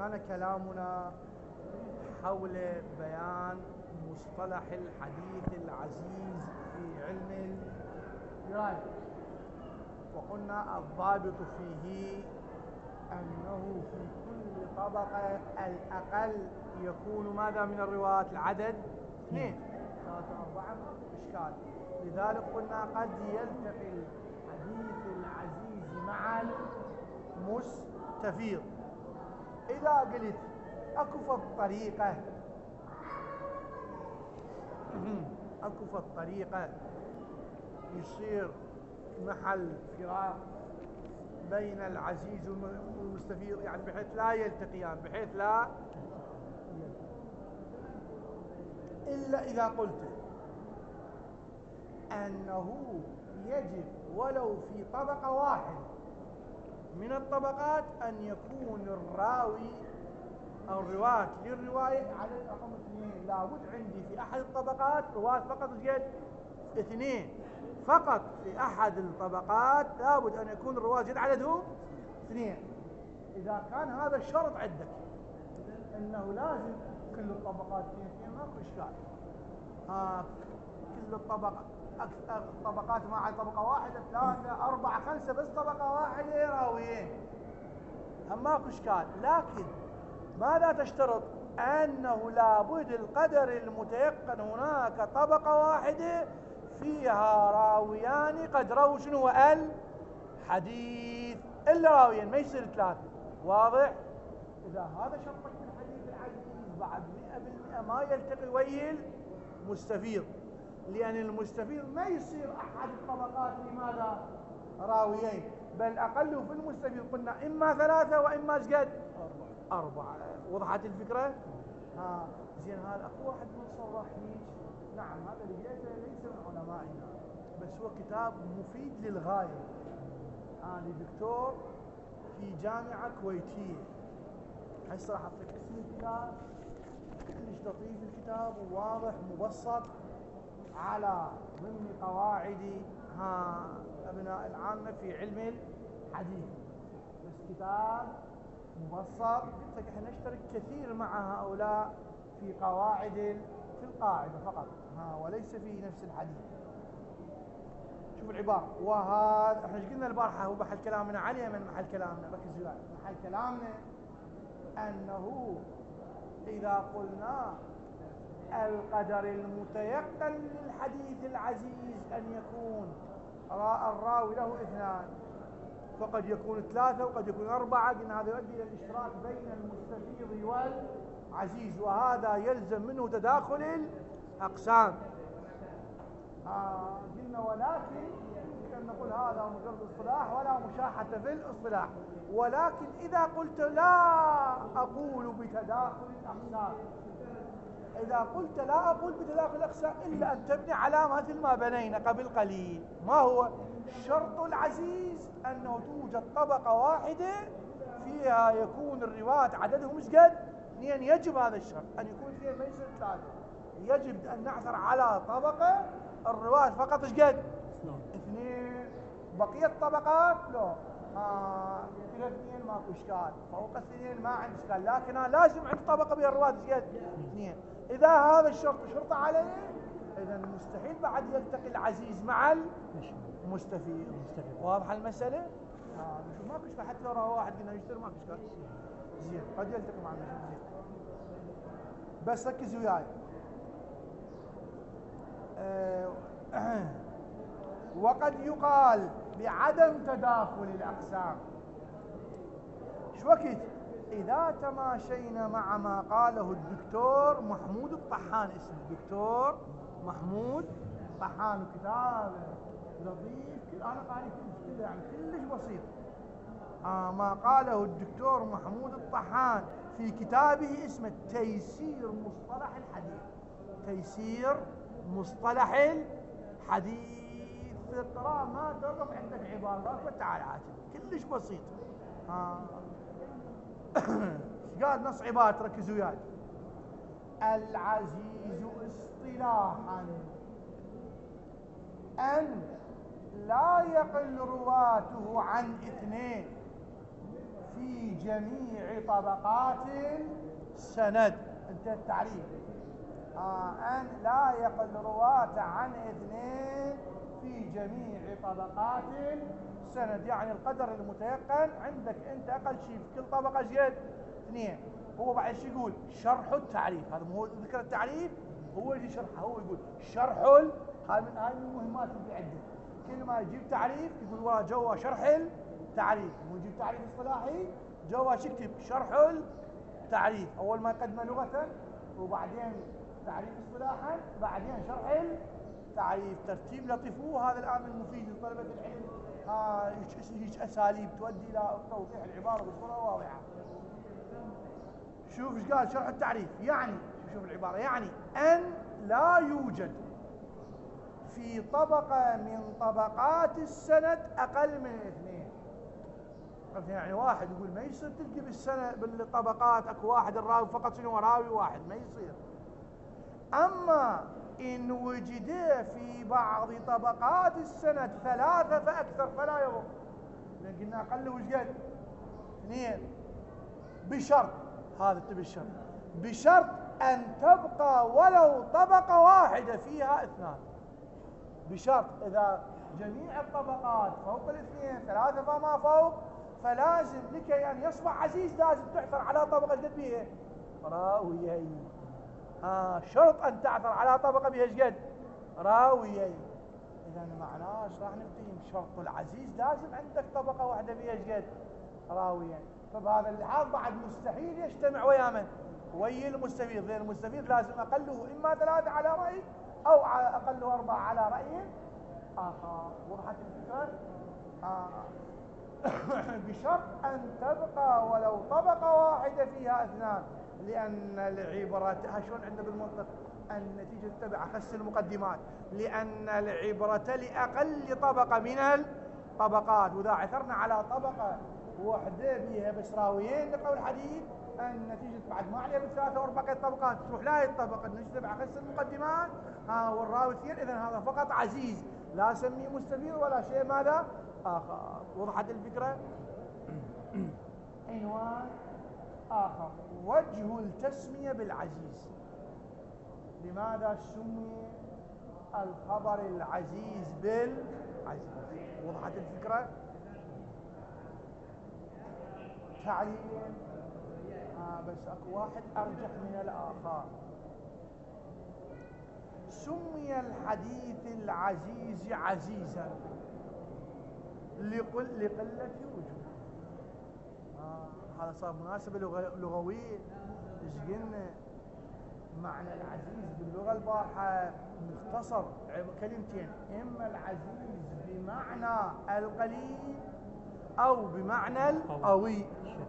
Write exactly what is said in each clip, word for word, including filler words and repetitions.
كان كلامنا حول بيان مصطلح الحديث العزيز في علم الرواية، وقلنا الضابط فيه أنه في كل طبقة الأقل يكون ماذا من الرواة؟ العدد اثنين ثلاثة أربعة، إشكال. لذلك قلنا قد يلتقي الحديث العزيز مع المستفيض. إذا قلت أكف الطريقة أكف الطريقة يصير محل فراق بين العزيز والمستفيض، يعني بحيث لا يلتقيان، بحيث لا إلا إذا قلت أنه يجب ولو في طبقة واحدة من الطبقات أن يكون الراوي أو الرواة للرواية عدد رقم اثنين. لابد عندي في أحد الطبقات رواة فقط جد اثنين فقط. في أحد الطبقات لابد أن يكون الرواة جد عددهم اثنين. إذا كان هذا الشرط عندك أنه لازم كل الطبقات اثنين، ماكو إشكال. آه كل الطبقات أكثر الطبقات مع طبقة واحدة ثلاثة أربعة خمسة، بس طبقة واحدة راويين هم ماكو إشكال. لكن ماذا تشترط؟ أنه لابد القدر المتيقن هناك طبقة واحدة فيها راويان قد رووا شنو هو الحديث إلا راويين، ما يصير ثلاثة. واضح؟ إذا هذا شرطك في الحديث العزيز بعد مئة بالمئة ما يلتقي ويا المستفيض، لأن المستفيض ما يصير أحد الطبقات لماذا؟ راويين، بل أقل في المستفيض قلنا إما ثلاثة وإما شقد؟ أربعة. أربعة. وضحت الفكرة؟ ها زين. هذا أكو واحد من صرح هيك. نعم هذا اللي لقيته ليس من علمائنا، بس هو كتاب مفيد للغاية. أنا آه دكتور في جامعة كويتية، هسه راح أعطيك اسم الكتاب، كلش لطيف الكتاب وواضح مبسط على ضمن قواعد ها أبناء العامة في علم الحديث. بس كتاب مبسط، قلت لك احنا نشترك كثير مع هؤلاء في قواعد في القاعدة فقط ها وليس في نفس الحديث. شوف العبارة. وهذا احنا ايش قلنا البارحة؟ هو محل كلامنا عليه من محل كلامنا، ركز وياي. محل كلامنا أنه إذا قلنا القدر المتيقن للحديث العزيز أن يكون الراوي له اثنان، فقد يكون ثلاثة وقد يكون أربعة. قلنا هذا يؤدي إلى الاشتراك بين المستفيض والعزيز، وهذا يلزم منه تداخل الأقسام. آه قلنا ولكن يمكن نقول هذا مجرد اصطلاح ولا مشاحة في الاصطلاح، ولكن إذا قلت لا أقول بتداخل الأقسام، إذا قلت لا أقول بتداخل الأقسام إلا أن تبني على مثل ما بنينا قبل قليل. ما هو شرط العزيز؟ أنه توجد طبقة واحدة فيها يكون الرواة عددهم مش قد اثنين. يجب هذا الشرط أن يكون اثنين ما يصير ثلاثة. يجب أن نعثر على طبقة الرواة فقط ايش قد؟ اثنين. بقية الطبقات لا، آه إلى اثنين ماكو إشكال، فوق اثنين ما عندي إشكال، لكن أنا لازم عندي طبقة بين الرواة ايش قد؟ اثنين. إذا هذا الشرط شرط عليه، إذا مستحيل بعد يلتقي العزيز مع المستفيض. واضحة المسألة؟ آه نشوف ماكو إشكال، حتى لو راه واحد قلنا يشتري ماكو إشكال. زين قد يلتقي مع المستفيض. زين بس ركز وياي. أه وقد يقال بعدم تداخل الأقسام. شو وقت؟ إذا تماشينا مع ما قاله الدكتور محمود الطحان، اسمه الدكتور محمود الطحان، كتاب لطيف أنا قاري كله يعني كلش بسيط. آه ما قاله الدكتور محمود الطحان في كتابه اسمه تيسير مصطلح الحديث. تيسير مصطلح الحديث. القراءة ما تقف عندك عبارات وتعال عاتب، كلش بسيط. آه. قال نص عبارة، ركزوا وياي. العزيز اصطلاحا أن لا يقل رواته عن اثنين في جميع طبقات السند. انتهى التعريف. آه أن لا يقل رواة عن اثنين في جميع طبقات السند، يعني القدر المتيقن عندك أنت أقل شيء في كل طبقة زيد اثنين. هو بعد شو يقول؟ شرح التعريف. هذا مو ذكر التعريف، هو يجي شرحه. هو يقول شرح ال... هاي من هاي المهمات اللي عنده. كل ما يجيب تعريف يقول وراه جوا شرح التعريف. مو يجيب تعريف اصطلاحي جوا شو يكتب؟ شرح التعريف. أول ما يقدمه لغة، وبعدين تعريف اصطلاحا، بعدين شرح التعريف. ترتيب لطيف. هذا الآن المفيد لطلبة العلم. ها هيك أساليب تؤدي إلى توضيح العبارة بصورة واضحة. شوف ايش قال شرح التعريف. يعني شوف العبارة، يعني أن لا يوجد في طبقة من طبقات السند أقل من اثنين. يعني واحد يقول ما يصير تلقي بالسنة بالطبقات اكو واحد الراوي فقط شنو راوي واحد، ما يصير. اما ان وجد في بعض طبقات السند ثلاثة فاكثر فلا يضر، لان قلنا اقل وش قد؟ اثنين. بشرط، هذا تبي الشرط، بشرط ان تبقى ولو طبقة واحدة فيها اثنان. بشرط اذا جميع الطبقات فوق الاثنين ثلاثة فما فوق، فلازم لكي ان يصبح عزيز لازم تعثر على طبقة قد بيها راويين. آه شرط ان تعثر على طبقة بها ايش قد؟ راويين. اذا معناه ايش راح نفهم؟ شرط العزيز لازم عندك طبقة واحدة بها ايش قد؟ راويين. فبهذا اللحاظ بعد مستحيل يجتمع ويا من؟ ويا المستفيد. غير المستفيد لازم اقله اما ثلاثة على رأي او اقله اربعة على رأي اخر. وضحت الفكرة؟ آه. بشرط أن تبقى ولو طبقة واحدة فيها اثنان، لأن العبرة شلون عندنا بالمنطق النتيجة تتبع خس المقدمات، لأن العبرة لأقل طبقة من الطبقات. وإذا عثرنا على طبقة واحدة بها بس راويين لقول الحديث، النتيجة بعد ما عليها بالثلاثة وأربعة طبقات تروح لا الطبقة النتيجة تتبع خس المقدمات ها والراوي اثنين. إذن هذا فقط عزيز، لا سميه مستفيض ولا شيء ماذا آخر. وضحت الفكرة؟ عنوان آخر، وجه التسمية بالعزيز. لماذا سمي الخبر العزيز بالعزيز؟ وضحت الفكرة؟ تعليل آه بس اكو واحد ارجح من الاخر. سمي الحديث العزيز عزيزا لقل لقلة وجوده. آه هذا صار مناسبة لغوية. ايش قلنا؟ معنى العزيز باللغة الباحة مختصر كلمتين، اما العزيز بمعنى القليل او بمعنى القوي.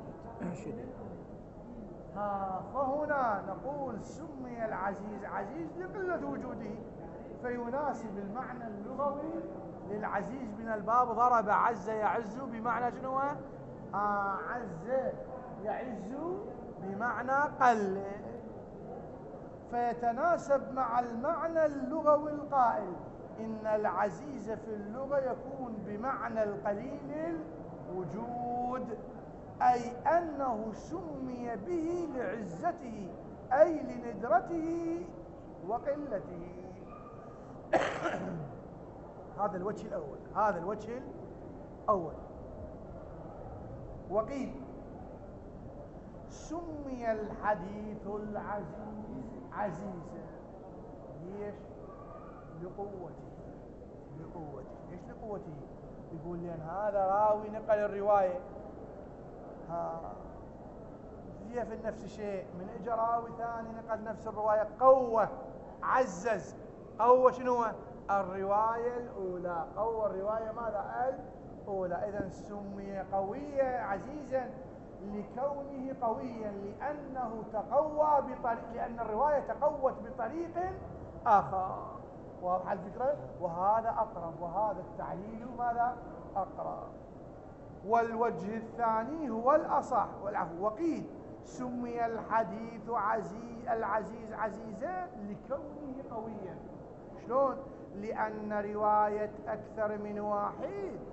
ها فهنا نقول سمي العزيز عزيز لقلة وجوده، فيناسب المعنى اللغوي للعزيز من الباب ضرب عز يعز بمعنى شنو؟ آه عز يعز بمعنى قل، فيتناسب مع المعنى اللغوي القائل إن العزيز في اللغة يكون بمعنى القليل الوجود، أي أنه سمي به لعزته أي لندرته وقلته. هذا الوجه الأول. هذا الوجه الأول. وقيل سمي الحديث العزيز عزيزا. ليش؟ لقوته. لقوته. ليش لقوته؟ يقول لأن هذا راوي نقل الرواية، ها هي في نفس الشيء، من اجى راوي ثاني نقل نفس الرواية قوة عزز. قوة شنو؟ الرواية الأولى. قوة الرواية ماذا؟ الأولى. إذا سمي قويا عزيزا لكونه قويا لأنه تقوى بطريق، لأن الرواية تقوت بطريق آخر. واضح الفكرة؟ وهذا أقرب، وهذا التعليل ماذا؟ أقرب. والوجه الثاني هو الأصح والعفو. وقيل سمي الحديث عزيز العزيز عزيزا لكونه قويا. شلون؟ لأن رواية أكثر من واحد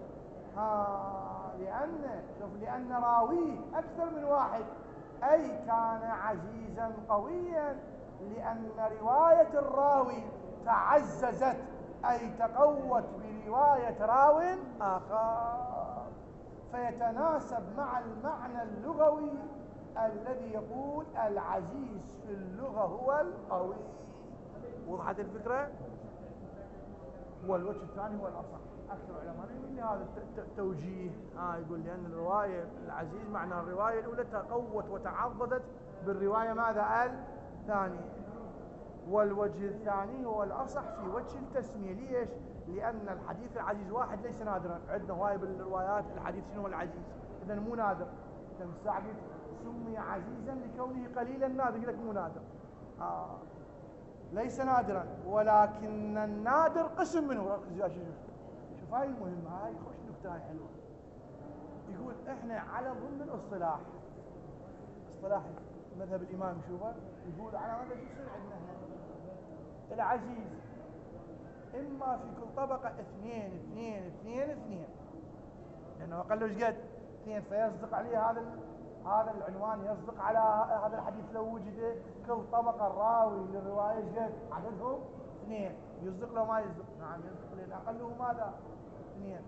ها لأن شوف لأن راويه أكثر من واحد، أي كان عزيزا قويا، لأن رواية الراوي تعززت أي تقوت برواية راو آخر، فيتناسب مع المعنى اللغوي الذي يقول العزيز في اللغة هو القوي. وضحت الفكرة؟ والوجه الثاني هو الأصح. أكثر علماء يقول لي هذا توجيه، ها يقول لأن الرواية العزيز معنى الرواية الأولى تقوت وتعضدت بالرواية ماذا الثانية. والوجه الثاني هو الأصح في وجه التسمية. ليش؟ لأن الحديث العزيز واحد ليس نادرا، عندنا هواي بالروايات الحديث شنو هو العزيز، إذا مو نادر. تمساعد سمي عزيزا لكونه قليلا نادر، يقول لك مو نادر، آه. ليس نادرا، ولكن النادر قسم منه. ركز يا شيخ، شوف هاي المهمة، هاي خوش نكتة، هاي حلوة. يقول احنا على ضمن الاصطلاح، اصطلاح مذهب الإمام شوفه، يقول على ماذا شو يصير عندنا احنا العزيز، إما في كل طبقة اثنين اثنين اثنين اثنين، لأنه أقل وش قد اثنين، فيصدق عليه هذا هذا العنوان، يصدق على هذا الحديث لو وجد كل طبقة الراوي للرواية قد عددهم اثنين، يصدق لو ما يصدق؟ نعم يصدق، لأن أقله ماذا؟ اثنين.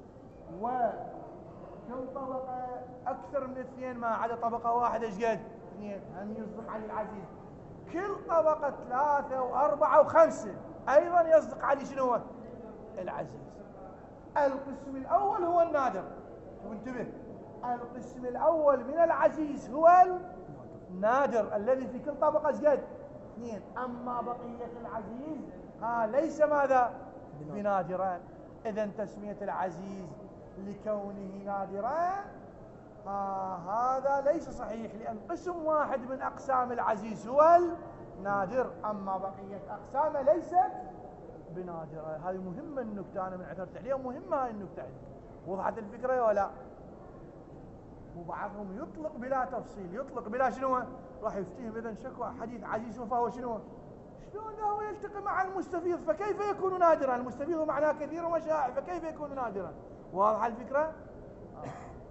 وكل طبقة أكثر من اثنين ما عدا طبقة واحدة ايش قد؟ اثنين، هم يصدق على العزيز. كل طبقة ثلاثة وأربعة وخمسة أيضا يصدق عليه شنو هو؟ العزيز. القسم الأول هو النادر، وانتبه، القسم الأول من العزيز هو النادر الذي في كل طبقة قد؟ اثنين. أما بقية العزيز ها ليس ماذا؟ بنادرا. إذن تسمية العزيز لكونه نادرا ها هذا ليس صحيح، لأن قسم واحد من أقسام العزيز هو النادر، أما بقية أقسامه ليست بنادرة. هذه مهمة النكتة، أنا من اعترفت عليها، مهمة هاي النكتة. وضحت الفكرة ولا؟ وبعضهم يطلق بلا تفصيل، يطلق بلا شنو؟ راح يفتهم إذن شكوى حديث عزيز فهو شنو؟ شلون هو يلتقي مع المستفيض، فكيف يكون نادرا؟ المستفيض معناه كثير وشائع، فكيف يكون نادرا؟ واضحة الفكرة؟ آه.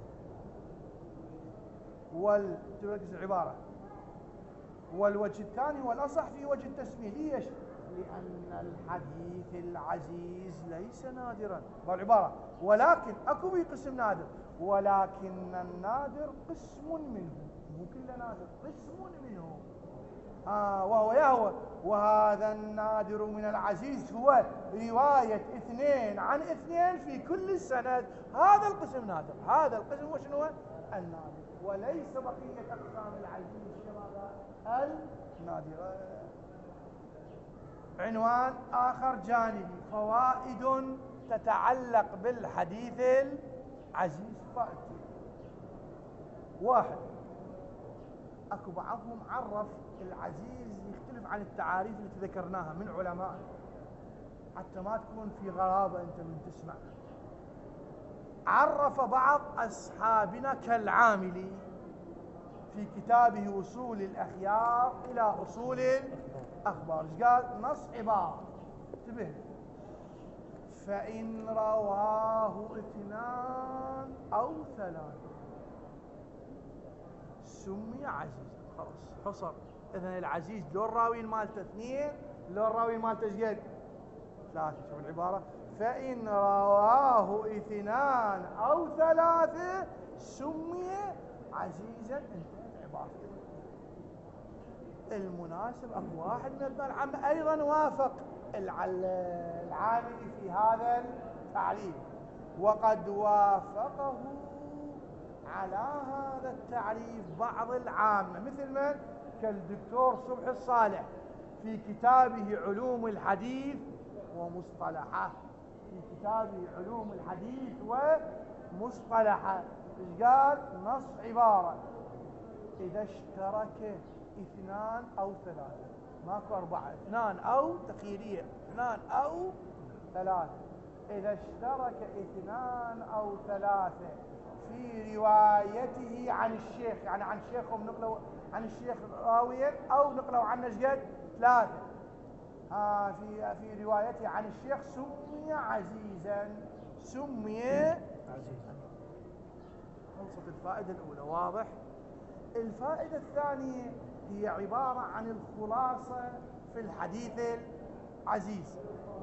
وال تركز العبارة. والوجه الثاني والأصح في وجه التسمية. ليش؟ لأن الحديث العزيز ليس نادرا، بالعبارة، ولكن أكو به قسم نادر، ولكن النادر قسم منه، مو كله نادر، قسم منه، آه وهو يهوى. وهذا النادر من العزيز هو رواية اثنين عن اثنين في كل السند، هذا القسم نادر، هذا القسم هو شنو؟ النادر، وليس بقية أقسام العزيز كما النادرة. عنوان آخر جانبي، فوائد تتعلق بالحديث العزيز. فائدة واحد، أكو بعضهم عرف العزيز يختلف عن التعاريف التي ذكرناها من علماء، حتى ما تكون في غرابة أنت من تسمع. عرف بعض أصحابنا كالعاملي في كتابه وصول الأخيار إلى أصول الأخبار، قال نص عبارة، انتبه، فإن رواه اثنان أو ثلاثة سمي عزيزا. خلاص حصر. إذن العزيز لو الراوي مالته اثنين، لو الراوي مالته ايش قد؟ ثلاثة. شوف العبارة، فإن رواه اثنان أو ثلاثة سمي عزيزا. انتهت عبارته. المناسب أكو واحد من ابن العم أيضا وافق العاملي في هذا التعريف، وقد وافقه على هذا التعريف بعض العامة، مثل من؟ كالدكتور صبحي الصالح في كتابه علوم الحديث ومصطلحه، في كتابه علوم الحديث ومصطلحه ايش قال؟ نص عبارة، إذا اشترك اثنان أو ثلاثة، ماكو أربعة، اثنان أو تخيرية، اثنان أو ثلاثة، إذا اشترك اثنان أو ثلاثة في روايته عن الشيخ، يعني عن شيخهم نقلوا عن الشيخ راويا أو نقلوا عنه ايش قد؟ ثلاثة، ها في في روايته عن الشيخ سمي عزيزا، سمي خلصت الفائدة الأولى. واضح؟ الفائدة الثانية هي عبارة عن الخلاصة في الحديث العزيز.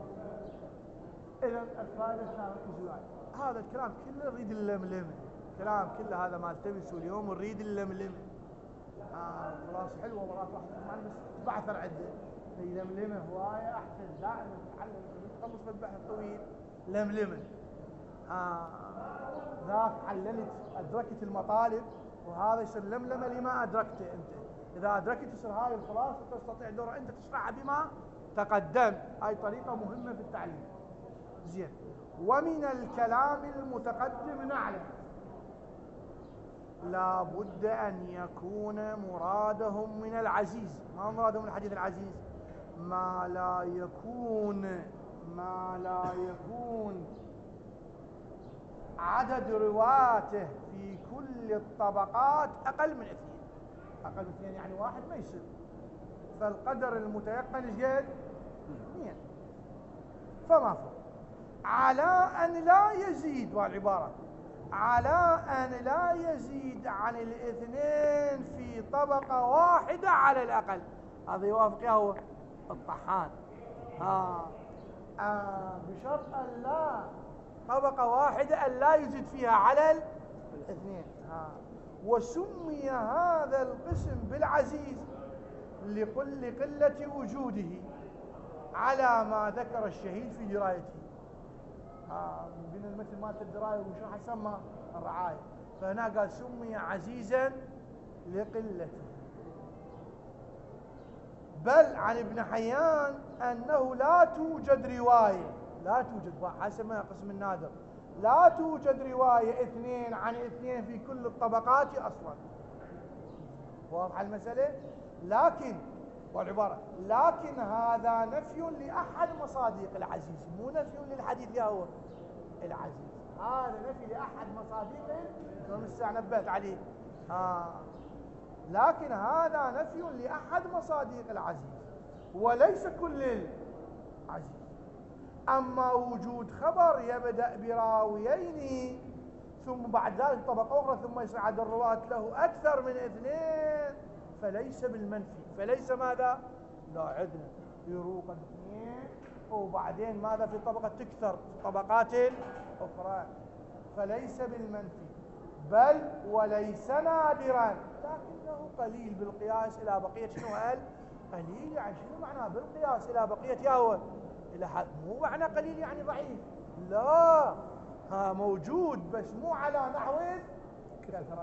إذا الفائدة الثانية، هذا الكلام كله نريد اللملمة، كلام كله هذا ما التبسوا اليوم ونريد اللملمة. آه خلاص حلوة مرات واحد كمان بس بعثر عده لملمة هواية أحسن. دائما تتعلم تخلص بالبحث طويل لملمة. آه ذاك علمت أدركت المطالب، وهذا يصير لملمة لما أدركته أنت. إذا أدركت تصير هاي الخلاصة تستطيع دورة أنت تشرحها بما تقدم. هاي طريقة مهمة في التعليم. زين. ومن الكلام المتقدم نعلم لا بد أن يكون مرادهم من العزيز. ما مرادهم من الحديث العزيز؟ ما لا يكون ما لا يكون عدد رواته في كل الطبقات أقل من اثنين. أقل من اثنين يعني واحد ما يصير. فالقدر المتيقن ايش قد؟ اثنين فما فوق. على أن لا يزيد، والعبارة على أن لا يزيد عن الاثنين في طبقة واحدة على الأقل. هذا يوافق هو الطحان. ها آه بشرط أن لا طبقة واحدة أن لا يزيد فيها على الاثنين. ها وسمي هذا القسم بالعزيز لقلة وجوده على ما ذكر الشهيد في درايته. آه من المثل مالت الدراية وشرح سمى الرعاية، فهنا قال سمي عزيزا لقلته. بل عن ابن حيان أنه لا توجد رواية لا توجد حسب ما قسم النادر لا توجد رواية اثنين عن اثنين في كل الطبقات أصلا. واضح المسألة؟ لكن والعبارة لكن هذا نفي لأحد مصادق العزيز، مو نفي للحديث يا هو العزيز. هذا نفي لأحد مصادقه كما الساعة نبهت عليه. آه. لكن هذا نفي لأحد مصادق العزيز وليس كل العزيز. أما وجود خبر يبدأ براويين ثم بعد ذلك طبقة أخرى ثم يصعد الرواة له أكثر من اثنين فليس بالمنفي. فليس ماذا؟ لا عدنا يروق اثنين وبعدين ماذا في طبقة تكثر طبقات أخرى، فليس بالمنفي بل وليس نادرا لكنه قليل بالقياس إلى بقية. شنو قال؟ قليل يعني شنو معناه بالقياس إلى بقية ياهو إلى حد، مو معنى قليل يعني ضعيف، لا ها موجود بس مو على نحو كثرة.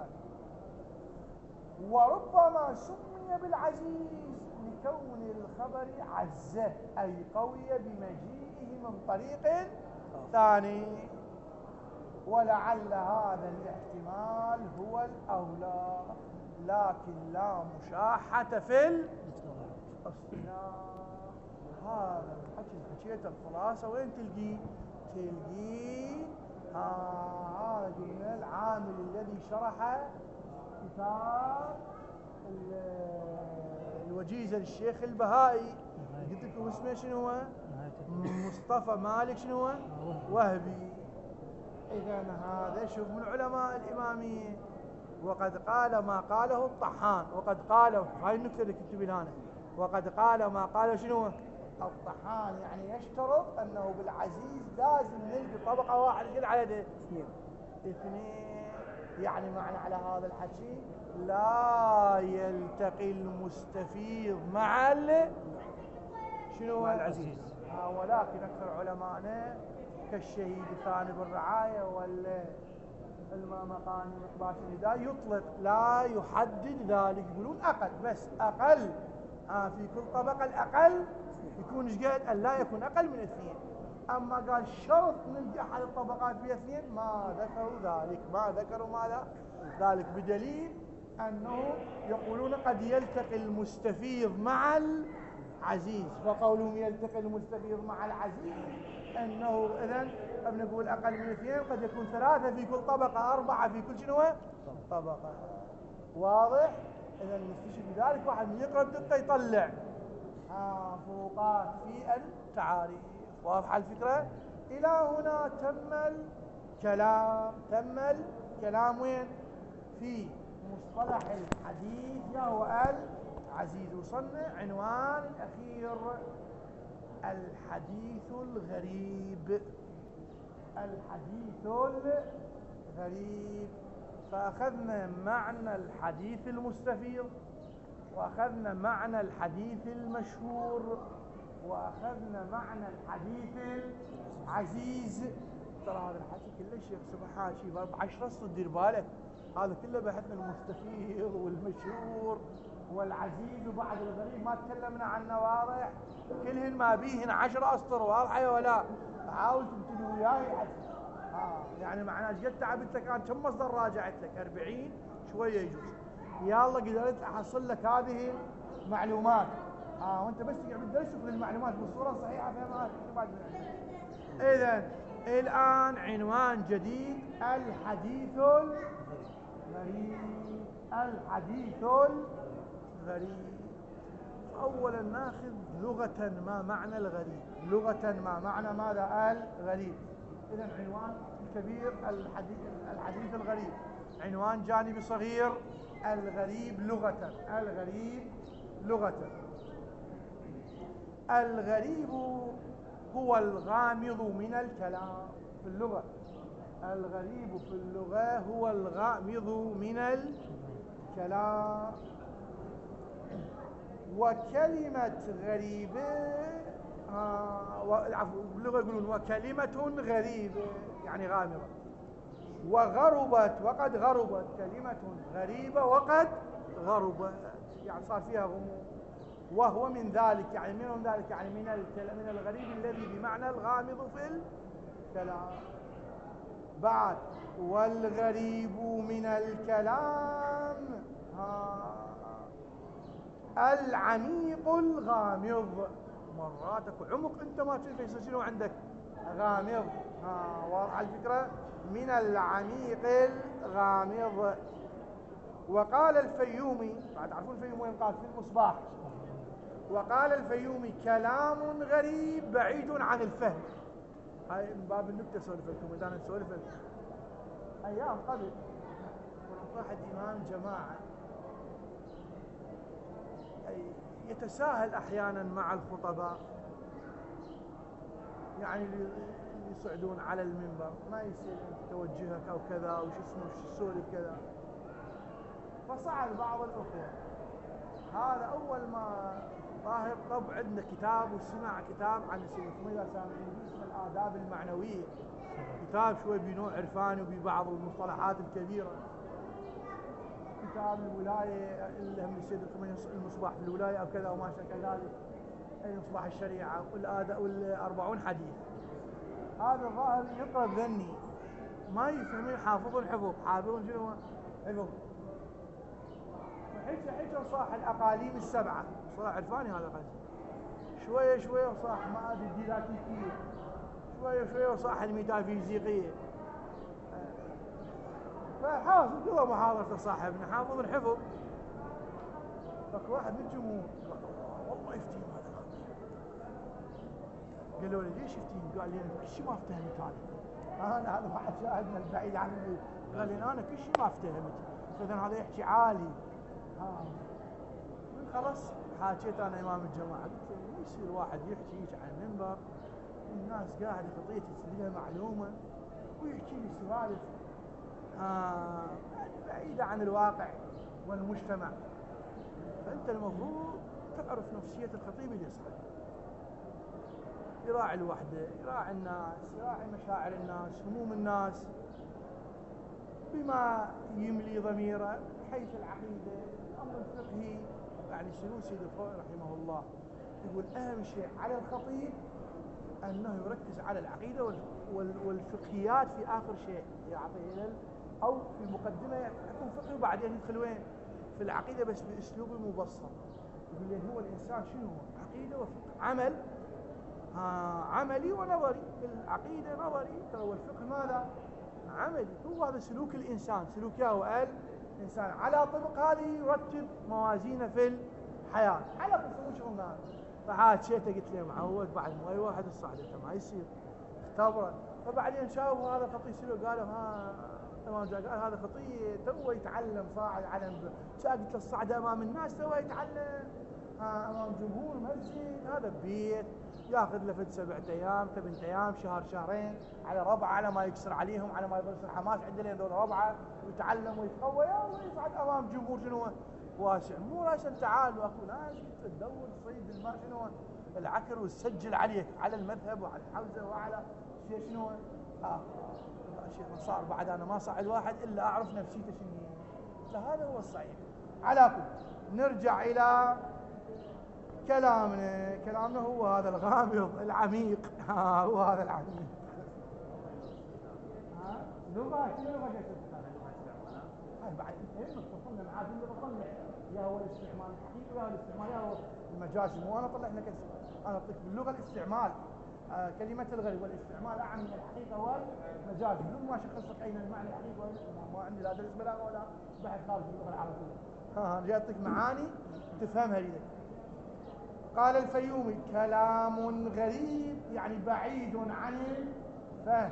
وربما سمي بالعزيز لكون الخبر عزه أي قوي بمجيئه من طريق ثاني، ولعل هذا الاحتمال هو الأولى، لكن لا مشاحة في الاصطلاح. هذا الحكي حكيت الخلاصة وين تلقيه؟ تلقيه هذا قلنا العامل الذي شرح كتاب الوجيزة للشيخ البهائي، قلت لكم اسمه شنو هو؟ مصطفى مالك شنو هو؟ وهبي. إذا هذا شوف من علماء الإمامية، وقد قال ما قاله الطحان، وقد قال هاي النكتة اللي كتب هنا، وقد قال ما قاله شنو الطحان، يعني يشترط أنه بالعزيز لازم نلقي طبقة واحدة قد عدد اثنين اثنين يعني معنى على هذا الحكي لا يلتقي المستفيض مع شنو مع العزيز. آه ولكن أكثر علمائنا كالشهيد الثاني بالرعاية ولا المقام مقباش الهداية يطلق لا يحدد ذلك، يقولون أقل بس أقل آه في كل طبقة الأقل يكون ايش قد؟ أن لا يكون أقل من اثنين. أما قال شرط نلقي أحد الطبقات فيها اثنين ما ذكروا ذلك، ما ذكروا ماذا؟ ذلك بدليل أنه يقولون قد يلتقي المستفيض مع العزيز، فقولهم يلتقي المستفيض مع العزيز أنه إذن بنقول أقل من اثنين قد يكون ثلاثة في كل طبقة، أربعة في كل شنو طبقة. واضح؟ إذا نستشهد بذلك واحد من يقرأ بدقة يطلع آه فروقات في التعاريف. واضحة الفكرة؟ إلى هنا تم كلام. تم الكلام وين؟ في مصطلح الحديث يا هو العزيز. وصلنا عنوان الأخير الحديث الغريب. الحديث الغريب. فأخذنا معنى الحديث المستفيض، وأخذنا معنى الحديث المشهور، وأخذنا معنى الحديث العزيز. ترى هذا الحكي كله شيخ سبحان شيء بعشرة أسطر دير بالك، هذا كله بحثنا المستفيض والمشهور والعزيز وبعد الغريب ما تكلمنا عنه واضح، كلهن ما بيهن عشرة أسطر واضحة ولا؟ حاول تبتدي وياي آه يعني معناه ايش قد تعبت لك انا كم مصدر راجعت لك؟ أربعين شويه يجوز. يلا قدرت احصل لك هذه المعلومات اه وانت بس تقعد بالدرس تاخذ المعلومات بالصوره الصحيحه فهمها بعد. اذا الان عنوان جديد الحديث الغريب. الحديث الغريب. اولا ناخذ لغه ما معنى الغريب. لغه ما معنى ماذا؟ الغريب. إذا عنوان كبير الحديث, الحديث الغريب. عنوان جانبي صغير الغريب لغة. الغريب لغة. الغريب هو الغامض من الكلام في اللغة. الغريب في اللغة هو الغامض من الكلام. وكلمة غريبة آه عفوا باللغة يقولون وكلمة غريبة يعني غامضة. وغربت وقد غربت كلمة غريبة وقد غربت يعني صار فيها غموض. وهو من ذلك يعني من ذلك يعني من من الغريب الذي بمعنى الغامض في الكلام. بعد والغريب من الكلام آه العميق الغامض. مراتك عمق انت ما تشوفه يصير شنو عندك؟ غامض. ها واضحه الفكره؟ من العميق الغامض. وقال الفيومي، بعد تعرفون الفيومي وين قال؟ في المصباح. وقال الفيومي كلام غريب بعيد عن الفهم. هاي من باب النكته اسولف لكم اذا انا نسولف ايام قبل واحد امام جماعه يتساهل احيانا مع الخطباء، يعني اللي يصعدون على المنبر ما يصير توجهك او كذا وش اسمه وش تسولف كذا. فصعد بعض الاخوه، هذا اول ما ظاهر طب عندنا كتاب وسمع كتاب عن السيف اذا سامعين اسمه الاداب المعنويه، كتاب شوي بنوع عرفاني وببعض المصطلحات الكبيره. كتاب الولايه اللي هم السيد المصباح في الولايه او كذا وما شابه ذلك، اي مصباح الشريعه والاداء والأربعون حديث. هذا الظاهر يقرا ذني ما يفهمون، حافظون حفظ حافظون شنو حفظ. وحكى حكى صاح الاقاليم السبعه، صراحه عرفاني هذا قصدي. شويه شويه وصاح مآد الديداكتيكيه، شويه شويه وصاح الميتافيزيقيه. فحافظ كل محاضرة صاحبنا حافظ الحفظ. فك واحد من الجمهور والله يفتين هذا الخطيب. قالوا لي ليش يفتين؟ قال لي انا كل شيء ما افتهمت هذا. انا هذا واحد شاهدنا البعيد عني قال لي انا كل شيء ما افتهمت. فاذا هذا يحكي عالي. ها خلاص حاكيت انا امام الجماعه قلت له يصير واحد يحكي يجي على المنبر والناس قاعده خطيتي تسوي لها معلومه ويحكي لي سوالف آه بعيدة عن الواقع والمجتمع. فأنت المفروض تعرف نفسية الخطيب اللي يصحى، يراعي الوحدة، يراعي الناس، يراعي مشاعر الناس، هموم الناس، بما يملي ضميره حيث العقيدة الأمر الفقهي. يعني السنوسي الدكتور رحمه الله يقول أهم شيء على الخطيب أنه يركز على العقيدة والفقهيات في آخر شيء يعطيه، أو في المقدمة يكون فقهي وبعدين يدخل وين؟ في العقيدة بس بأسلوب مبسط. يقول لي هو الإنسان شنو هو؟ عقيدة وفقه. عمل آه عملي ونظري. العقيدة نظري ترى، والفقه ماذا؟ عملي. هو هذا سلوك الإنسان، سلوك ياهو الإنسان على طبق هذه يرتب موازينه في الحياة على طبق شغلنا. فحاجيته قلت له معود بعد مو أي واحد الصعدة ما يصير اختبره. فبعدين شافوا هذا خطي سلو، قالوا ها الإمام جاء قال هذا خطي تو يتعلم صاعد على شاقت الصعد أمام الناس تو يتعلم، ها أمام جمهور مسجد، هذا بيت ياخذ له فد سبعة أيام ثمان أيام شهر شهرين على ربعه، على ما يكسر عليهم، على ما يصير حماس عندنا ذول ربعه ويتعلم ويتقوى ويصعد أمام جمهور شنو واسع. مو راسا تعال واكو ناس تدور تصيد الماء شنو العكر وتسجل عليك على المذهب وعلى الحوزه وعلى شيء شنو اه شيخ صار بعد انا ما صعد واحد الا اعرف نفسيته شنو. فهذا هو الصحيح. على كل نرجع الى كلامنا. كلامنا هو هذا الغامض العميق. ها هو هذا العميق. ها لغه شنو لغه هاي بعد انت وصلنا معاه اللي وصلنا يا هو الاستعمال الحقيقي ويا الاستعمال يا هو المجازي. مو انا طلع لك انا اعطيك باللغه الاستعمال آه كلمه الغريب والاستعمال اعم من الحقيقه والمجاز بدون ما شخصك اين المعنى الحقيقي. ما عندي لا درس بلاغه ولا بحث خارج اللغه العربيه. ها انا جاي اعطيك معاني تفهمها لي. قال الفيومي كلام غريب يعني بعيد عن الفهم.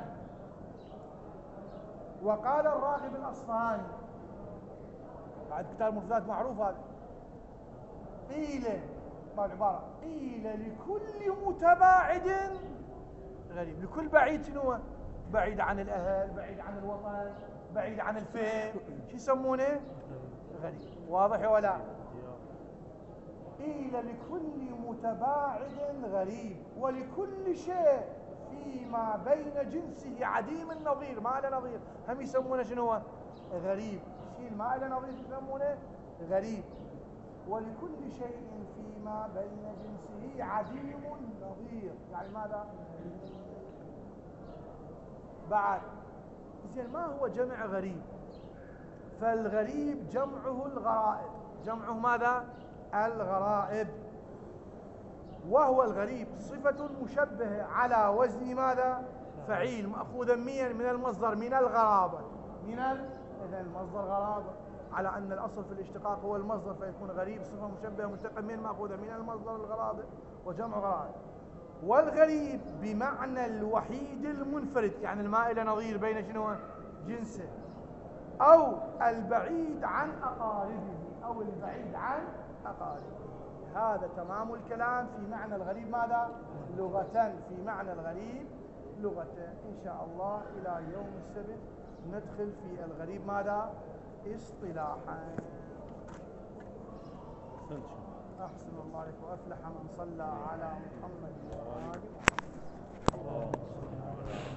وقال الراغب الأصفهاني بعد كتاب المفردات معروف هذا قيل ما العبارة قيل لكل متباعد غريب. لكل بعيد شنو؟ بعيد عن الأهل، بعيد عن الوطن، بعيد عن الفهم، شو يسمونه؟ غريب. واضح ولا؟ قيل لكل متباعد غريب ولكل شيء فيما بين جنسه عديم النظير ما له نظير هم يسمونه شنو؟ غريب. شيء ما له نظير يسمونه غريب. ولكل شيء فيما بين جنسه عديم النظير يعني ماذا؟ بعد زين ما هو جمع غريب؟ فالغريب جمعه الغرائب. جمعه ماذا؟ الغرائب. وهو الغريب صفة مشبهة على وزن ماذا؟ فعيل مأخوذا من المصدر من الغرابة. من إذا المصدر غرابة على أن الأصل في الاشتقاق هو المصدر فيكون غريب صفة مشبهة مشتقة من مأخوذة من المصدر الغرابة وجمع غرائب. والغريب بمعنى الوحيد المنفرد يعني الما إلى نظير بين شنو؟ جنسه أو البعيد عن أقاربه أو البعيد عن أقاربه. هذا تمام الكلام في معنى الغريب ماذا؟ لغة. في معنى الغريب لغة. إن شاء الله إلى يوم السبت ندخل في الغريب ماذا؟ اصطلاحا. أحسن الله عليك وأفلح من صلى على محمد وآله.